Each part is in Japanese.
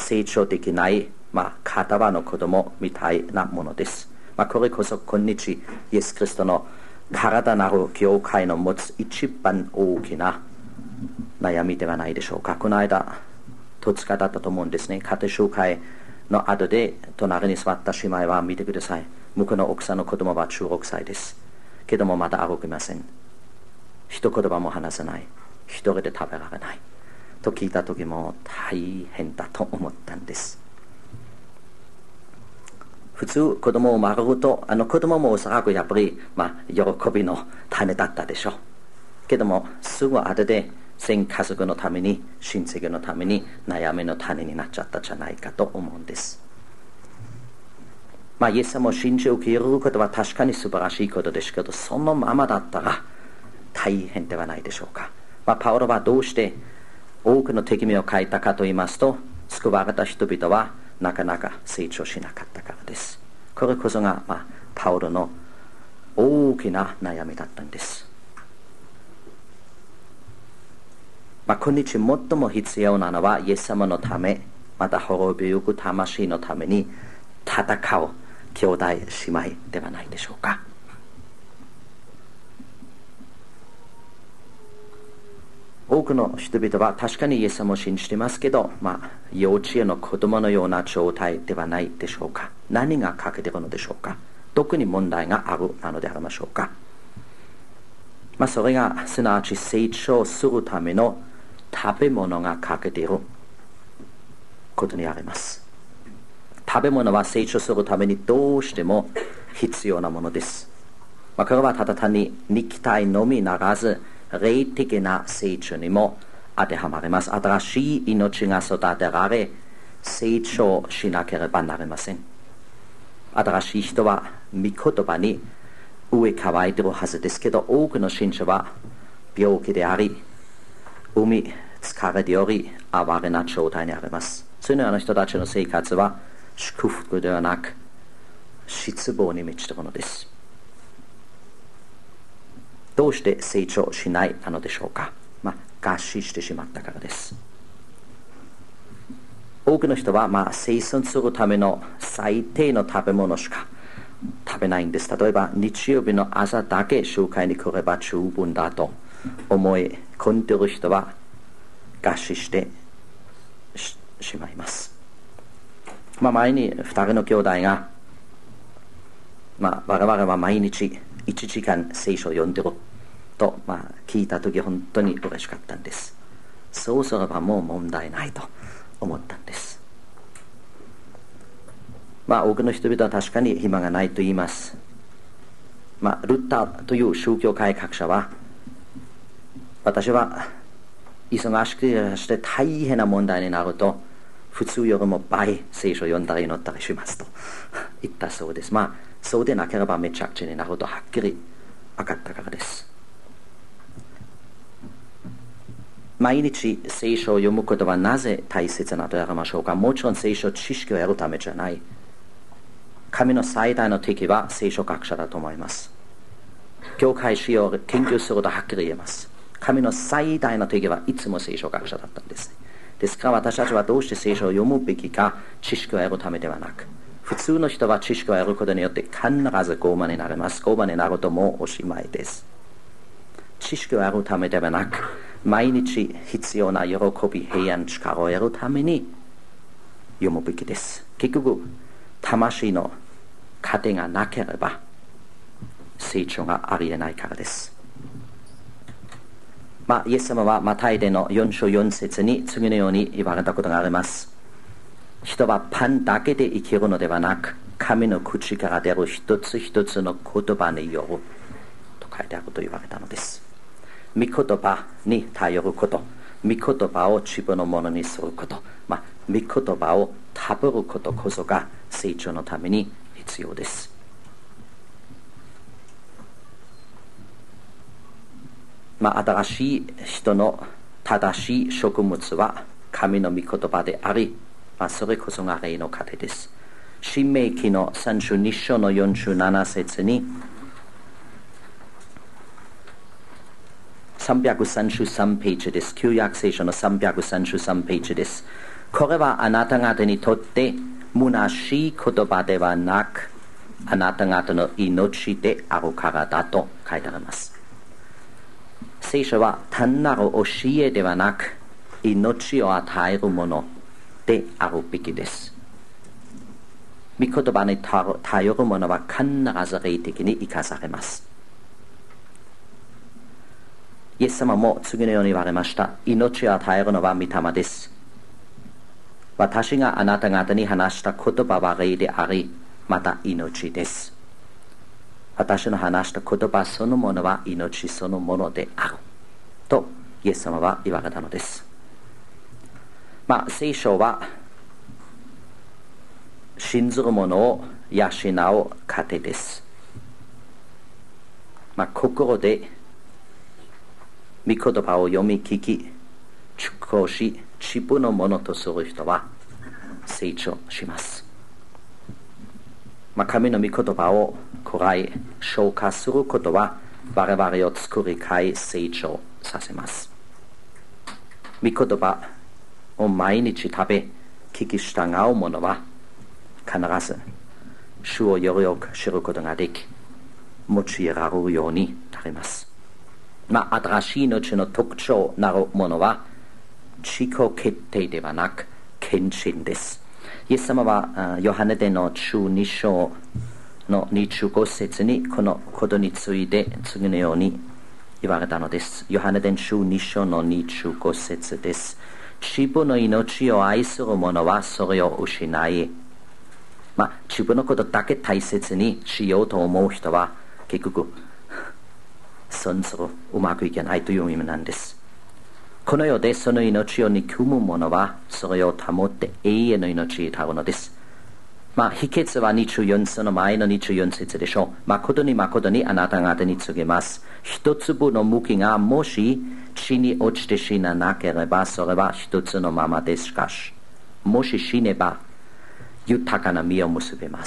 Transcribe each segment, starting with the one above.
成長できない、片輪の子供みたいなものです。これこそ今日イエス・キリストの体なる教会の持つ一番大きな悩みではないでしょうか。この間戸塚だったと思うんですね。家庭集会の後で隣に座った姉妹は見てください。向こうの奥さんの子供は16歳です。けどもまだ歩けません。一言葉も話せない。一人で食べられないと聞いた時も大変だと思ったんです。普通子供を生まれると子供もおそらくやっぱり喜びの種だったでしょう。けどもすぐ後で全家族のために親戚のために悩みの種になっちゃったじゃないかと思うんです。イエス様を信じ受け入れることは確かに素晴らしいことですけど、そのままだったら大変ではないでしょうか。パウロはどうして多くの手紙を書いたかと言いますと、救われた人々はなかなか成長しなかったからです。これこそが、パウロの大きな悩みだったんです。今日最も必要なのはイエス様のため、また滅びゆく魂のために戦う兄弟姉妹ではないでしょうか。多くの人々は確かにイエス様を信じていますけど、幼稚園の子供のような状態ではないでしょうか。何が欠けているのでしょうか。どこに問題があるのでありましょうか。それがすなわち成長するための食べ物が欠けていることにあります。食べ物は成長するためにどうしても必要なものです。これはただ単に肉体のみならず霊的な成長にも当てはまります。新しい命が育てられ成長しなければなりません。新しい人は御言葉に植え替えているはずですけど、多くの信者は病気であり疲れており哀れな状態にあります。そういうような人たちの生活は祝福ではなく失望に満ちたものです。どうして成長しないのでしょうか。餓死してしまったからです。多くの人は生存するための最低の食べ物しか食べないんです。例えば日曜日の朝だけ集会に来れば十分だと思い込んでいる人は餓死してしまいます。前に2人の兄弟が、我々は毎日1時間聖書を読んでると、聞いた時本当に嬉しかったんです。そうすればもう問題ないと思ったんです。多くの人々は確かに暇がないと言います。ルッターという宗教改革者は、私は忙しくして大変な問題になると普通よりも倍聖書を読んだり祈ったりしますと言ったそうです。そうでなければめちゃくちゃになるとはっきり分かったからです。毎日聖書を読むことはなぜ大切なのでありましょうか。もちろん聖書知識を得るためじゃない。神の最大の敵は聖書学者だと思います。教会史を研究するとはっきり言えます。神の最大の敵はいつも聖書学者だったんです。ですから私たちはどうして聖書を読むべきか、知識を得るためではなく、普通の人は知識を得ることによって必ず傲慢になります。傲慢になるともうおしまいです。知識を得るためではなく、毎日必要な喜び、平安、力を得るために読むべきです。結局魂の糧がなければ成長がありえないからです。イエス様はマタイでの4章4節に次のように言われたことがあります。人はパンだけで生きるのではなく、神の口から出る一つ一つの言葉によると書いてあると言われたのです。御言葉に頼ること、御言葉を自分のものにすること、御言葉を食べることこそが成長のために必要です。新しい人の正しい食物は神の御言葉であり、それこそが霊の糧です。新明記の32章の47節に333ページです。旧約聖書の333ページです。 これはあなた方にとって虚しい言葉ではなく、あなた方の命であるからだと書いてあります。聖書は単なる教えではなく、命を与えるものであるべきです。御言葉に頼るものは必ず霊的に生かされます。イエス様も次のように言われました。命を与えるのは御霊です。私があなた方に話した言葉は霊であり、また命です。私の話した言葉そのものは命そのものである。とイエス様は言われたのです。聖書は信ずる者を養う糧です。心で御言葉を読み聞き、熟考し、自分のものとする人は成長します。神の御言葉をこらえ消化することは我々を作り変え成長させます。御言葉を毎日食べ聞き従う者は必ず主をよりよく知ることができ、用いられるようになります。新しい命の特徴なるものは自己決定ではなく献身です。イエス様はヨハネでの12章の25節にこのことについて次のように言われたのです。ヨハネで12章の25節です。自分の命を愛する者はそれを失い、自分のことだけ大切にしようと思う人は結局損する、うまくいけないという意味なんです。この世でその命を憎む者はそれを保って永遠の命に至るのです。秘訣は24章の前の24節でしょう。誠に誠にあなた方に告げます。一粒の麦がもし地に落ちて死ななければそれは一つのままです。しかしもし死ねば豊かな実を結べます。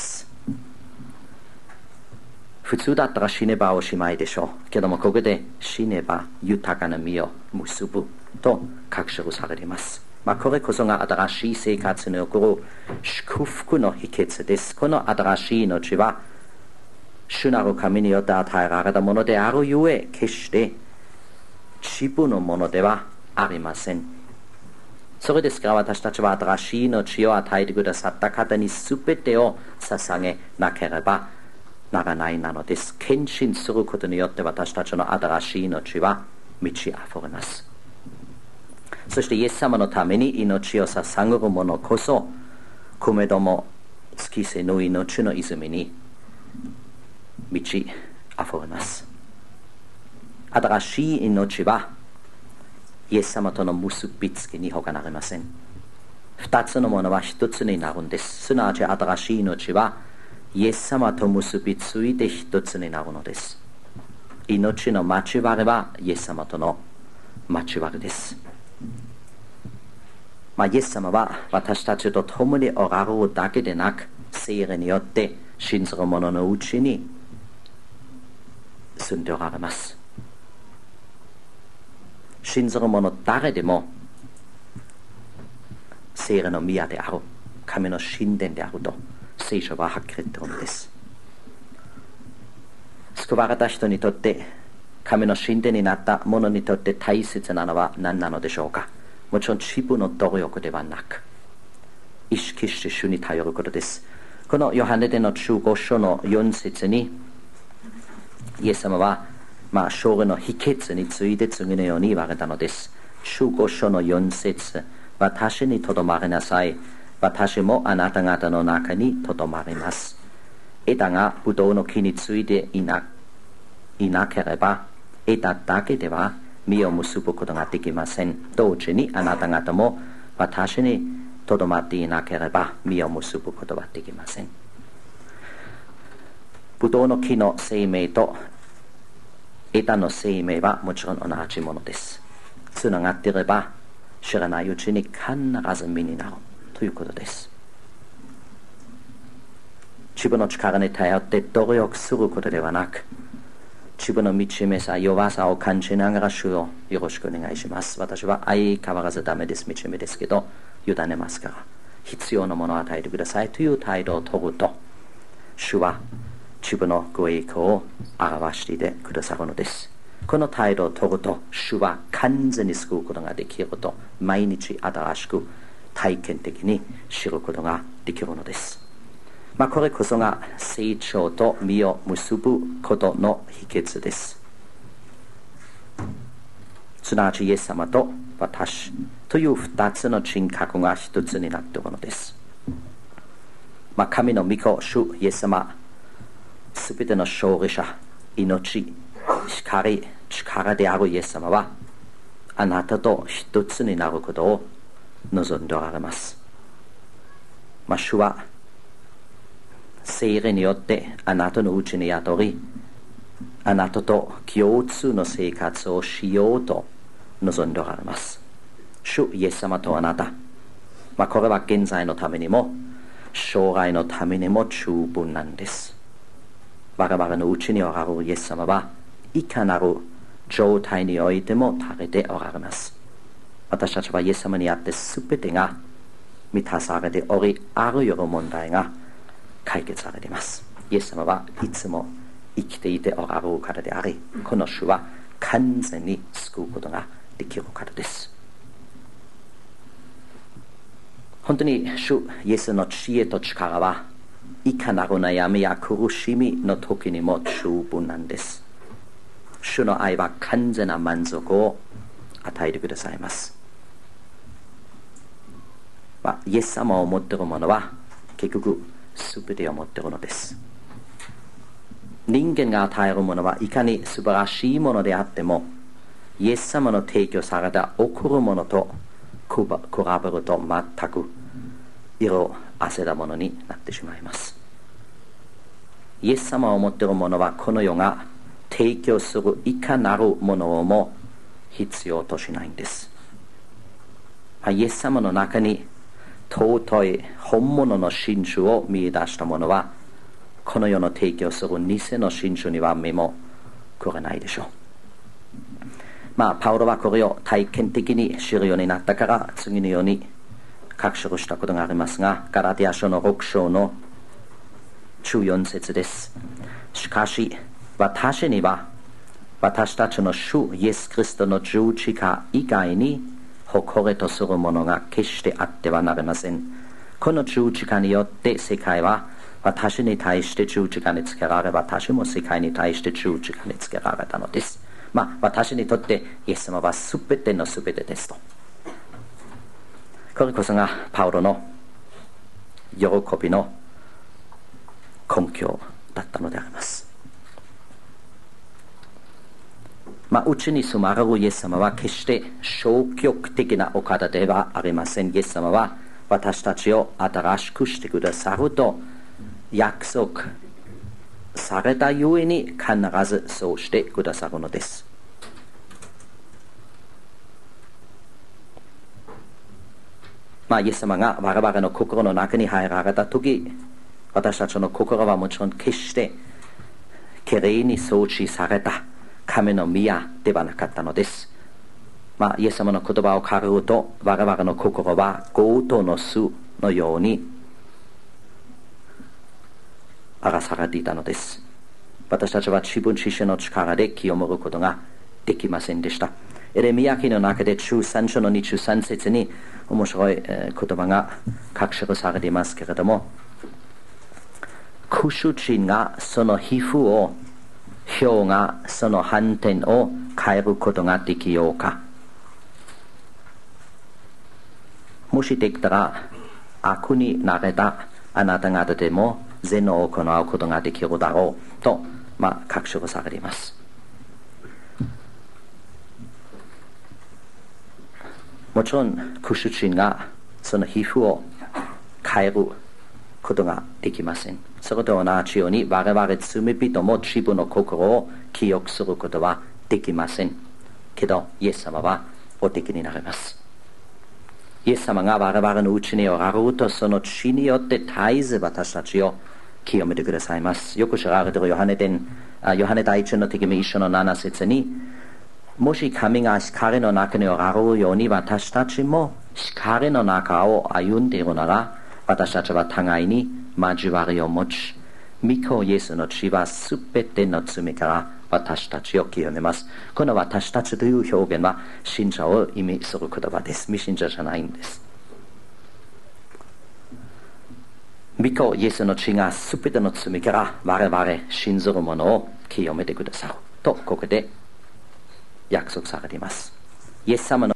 普通だったら死ねばおしまいでしょうけども、ここで死ねば豊かな実を結ぶと確証されています。これこそが新しい生活に送る祝福の秘訣です。この新しい命は主なる神によって与えられたものであるゆえ、決して自分のものではありません。それですから私たちは新しい命を与えてくださった方に全てを捧げなければならないなのです。献身することによって私たちの新しい命は満ち溢れます。そしてイエス様のために命を捧げる者こそ米ども尽きせぬ命の泉に満ち溢れます。新しい命はイエス様との結びつきに他なりません。二つのものは一つになるんです。すなわち新しい命はイエス様と結びついて一つになるのです。命の交わりはイエス様との交わりです。イエス様は私たちと共におられるだけでなく、聖霊によって信ずる者のうちに住んでおられます。信ずる者誰でも聖霊の宮である、神の神殿であると聖書ははっきり言っているのです。救われた人にとって神の神殿になった者にとって大切なのは何なのでしょうか。もちろん自分の努力ではなく意識して主に頼ることです。このヨハネでの15章の4節にイエス様は勝利の秘訣について次のように言われたのです。15章の4節、私にとどまりなさい、私もあなた方の中にとどまります。枝がブドウの木についていなければ枝だけでは実を結ぶことができません。同時にあなた方も私にとどまっていなければ実を結ぶことはできません。ブドウの木の生命と枝の生命はもちろん同じものです。つながっていれば知らないうちに必ず実になるということです。自分の力に頼って努力することではなく、自分の道目さ弱さを感じながら主をよろしくお願いします。私は相変わらずダメです、道目ですけど、 委ねますから、必要なものを与えてくださいという態度をとると、主は自分のご栄光を表していてくださるのです。この態度をとると、主は完全に救うことができると、毎日新しく体験的に知ることができるのです。これこそが成長と実を結ぶことの秘訣です。すなわちイエス様と私という二つの人格が一つになっているのです。神の御子主イエス様、すべての勝利者、命、光、力であるイエス様は、あなたと一つになることを望んでおられます。主は聖霊によってあなたのうちに宿り、あなたと共通の生活をしようと望んでおられます。主イエス様とあなた、これは現在のためにも将来のためにも十分なんです。我々のうちにおられるイエス様はいかなる状態においても垂れておられます。私たちはイエス様にあって全てが満たされており、あらゆる問題が解決されています。イエス様はいつも生きていておられる方であり、この主は完全に救うことができる方です。本当に主イエスの知恵と力はいかなる悩みや苦しみの時にも十分なんです。主の愛は完全な満足を与えてくださいます。イエス様を持っている者は結局全てを持っているのです。人間が与えるものはいかに素晴らしいものであっても、イエス様の提供された贈るものと比べると全く色あせたものになってしまいます。イエス様を持っている者はこの世が提供するいかなるものをも必要としないんです。イエス様の中に尊い本物の真珠を見出した者は、この世の提供する偽の真珠には目もくれないでしょう。パウロはこれを体験的に知るようになったから、次のように書記したことがありますが、ガラティア書の6章の14節です。しかし私には私たちの主イエス・キリストの十字架以外に誇れとするものが決してあってはなりません。この十字架によって世界は私に対して十字架につけられ、私も世界に対して十字架につけられたのです。私にとってイエス様は全ての全てですと。これこそがパウロの喜びの根拠だったのであります。うちに住まれるイエス様は決して消極的なお方ではありません。イエス様は私たちを新しくしてくださると約束されたゆえに必ずそうしてくださるのです。イエス様が我々の心の中に入られた時、私たちの心はもちろん決してきれいに掃除された神の宮ではなかったのです。イエス様の言葉を借りると、我々の心は強盗の巣のように荒らされていたのです。私たちは自分自身の力で清めることができませんでした。エレミヤ記の中で13章の23節に面白い言葉が書きされていますけれども、クシュ人がその皮膚を、豹がその斑点を変えることができようか。もしできたら悪に慣れたあなた方でも善を行うことができるだろうと書きされています。もちろんクシュ人がその皮膚を変えることができません。それと同じように我々罪人も自分の心を記憶することはできませんけど、イエス様はおできになります。イエス様が我々のうちにおられると、その血によって絶えず私たちを清めてくださいます。よく知られているヨハネ第一の手紙1章の7節に、もし神が彼の中におられるように私たちも光の中を歩んでいるなら、私たちは互いに交わりを持ち、御子イエスの血はすべての罪から私たちを清めます。この私たちという表現は信者を意味する言葉です。未信者じゃないんです。御子イエスの血がすべての罪から我々信ずる者を清めてくださるとここで約束されています。イエス様の